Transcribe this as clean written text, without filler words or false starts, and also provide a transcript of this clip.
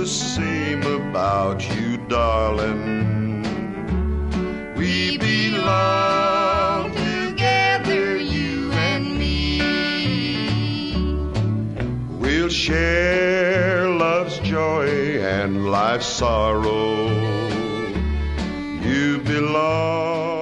same about you, darling. We belong together, you and me. We'll share love's joy and life's sorrow. You belong